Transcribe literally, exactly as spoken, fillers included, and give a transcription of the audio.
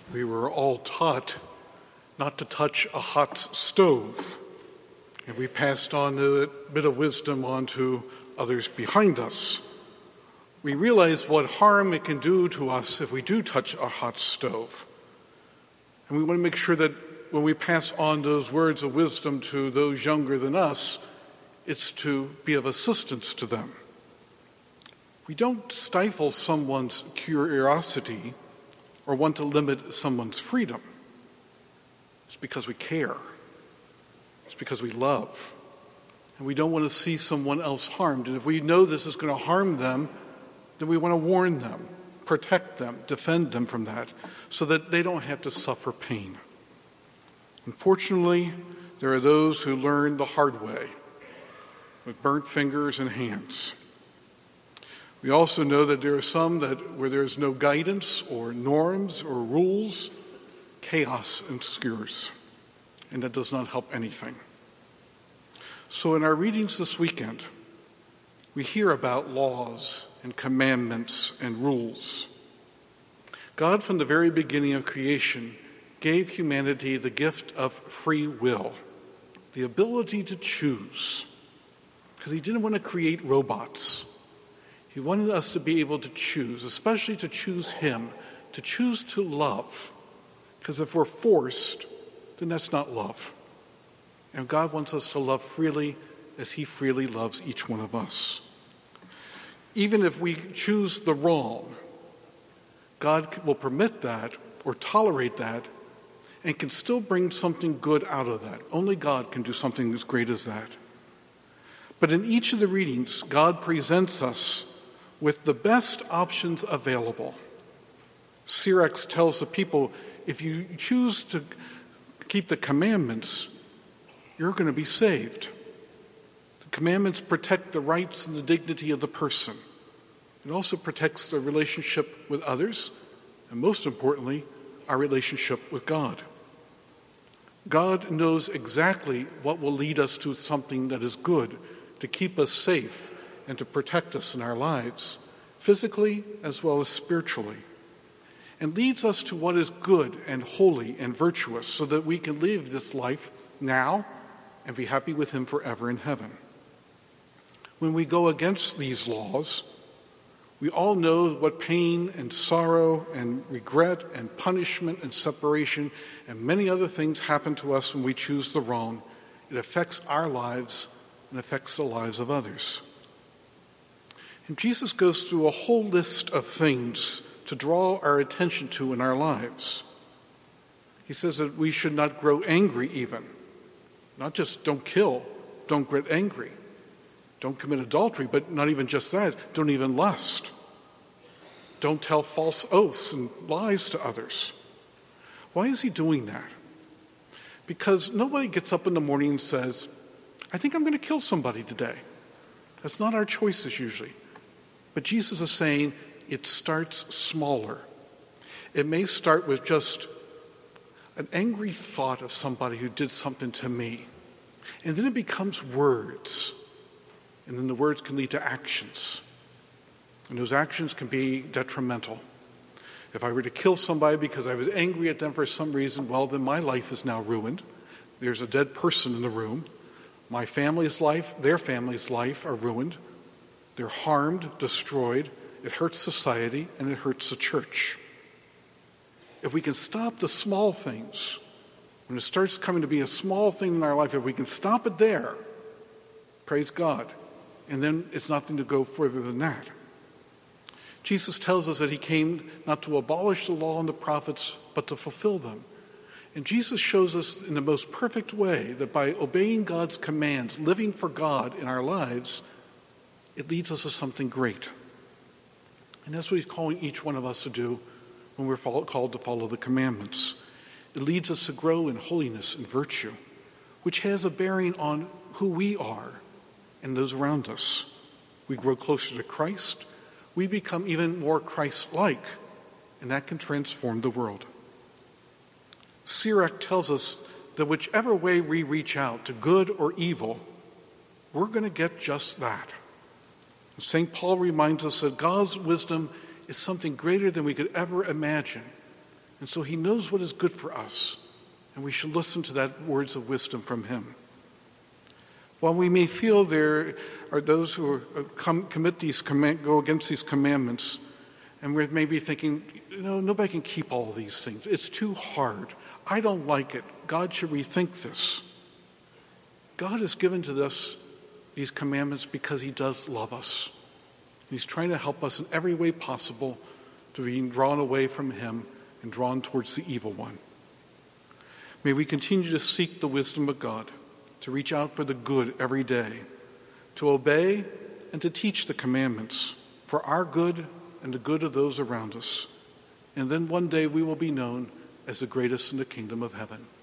We were all taught not to touch a hot stove, and we passed on a bit of wisdom on to others behind us. We realize what harm it can do to us if we do touch a hot stove. And we want to make sure that when we pass on those words of wisdom to those younger than us, it's to be of assistance to them. We don't stifle someone's curiosity or want to limit someone's freedom. It's because we care. It's because we love. And we don't want to see someone else harmed. And if we know this is going to harm them, then we want to warn them, protect them, defend them from that, so that they don't have to suffer pain. Unfortunately, there are those who learn the hard way, with burnt fingers and hands. We also know that there are some that where there is no guidance or norms or rules, chaos ensues, and that does not help anything. So in our readings this weekend, we hear about laws and commandments and rules. God, from the very beginning of creation, gave humanity the gift of free will, the ability to choose, because he didn't want to create robots. He wanted us to be able to choose, especially to choose him, to choose to love. Because if we're forced, then that's not love. And God wants us to love freely as he freely loves each one of us. Even if we choose the wrong, God will permit that or tolerate that and can still bring something good out of that. Only God can do something as great as that. But in each of the readings, God presents us with the best options available. Sirach tells the people, if you choose to keep the commandments, you're going to be saved. The commandments protect the rights and the dignity of the person. It also protects the relationship with others, and most importantly, our relationship with God. God knows exactly what will lead us to something that is good, to keep us safe and to protect us in our lives, physically as well as spiritually, and leads us to what is good and holy and virtuous so that we can live this life now and be happy with him forever in heaven. When we go against these laws, we all know what pain and sorrow and regret and punishment and separation and many other things happen to us when we choose the wrong. It affects our lives and affects the lives of others. And Jesus goes through a whole list of things to draw our attention to in our lives. He says that we should not grow angry even. Not just don't kill, don't get angry. Don't commit adultery, but not even just that. Don't even lust. Don't tell false oaths and lies to others. Why is he doing that? Because nobody gets up in the morning and says, I think I'm going to kill somebody today. That's not our choices usually. But Jesus is saying it starts smaller. It may start with just an angry thought of somebody who did something to me. And then it becomes words. And then the words can lead to actions. And those actions can be detrimental. If I were to kill somebody because I was angry at them for some reason, well, then my life is now ruined. There's a dead person in the room. My family's life, their family's life are ruined. They're harmed, destroyed. It hurts society, and it hurts the church. If we can stop the small things, when it starts coming to be a small thing in our life, if we can stop it there, praise God. And then it's nothing to go further than that. Jesus tells us that he came not to abolish the law and the prophets, but to fulfill them. And Jesus shows us in the most perfect way that by obeying God's commands, living for God in our lives, it leads us to something great. And that's what he's calling each one of us to do when we're called to follow the commandments. It leads us to grow in holiness and virtue, which has a bearing on who we are and those around us. We grow closer to Christ. We become even more Christ-like, and that can transform the world. Sirach tells us that whichever way we reach out, to good or evil, we're going to get just that. Saint Paul reminds us that God's wisdom is something greater than we could ever imagine. And And so he knows what is good for us, and we should listen to that words of wisdom from him. While we may feel there are those who are, come, commit these command, go against these commandments, and we're maybe thinking, you know, nobody can keep all these things. It's too hard. I don't like it. God should rethink this. God has given to us these commandments because he does love us. He's trying to help us in every way possible to be drawn away from him and drawn towards the evil one. May we continue to seek the wisdom of God, to reach out for the good every day, to obey and to teach the commandments for our good and the good of those around us. And then one day we will be known as the greatest in the kingdom of heaven.